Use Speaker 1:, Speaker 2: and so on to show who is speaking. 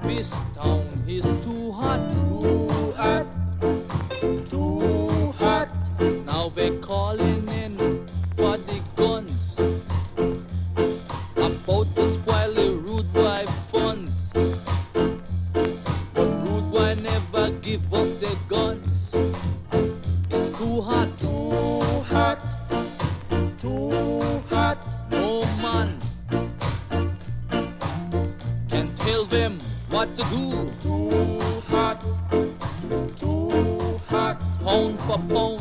Speaker 1: This town is too hot,
Speaker 2: Too hot, too hot.
Speaker 1: now we're calling in for the guns. About to spoil the rude boy funds, but rude boy never give up the guns. It's too hot,
Speaker 2: Too hot, too hot.
Speaker 1: no man can tell them what to do.
Speaker 2: Too hot, too hot.
Speaker 1: Pound for pound,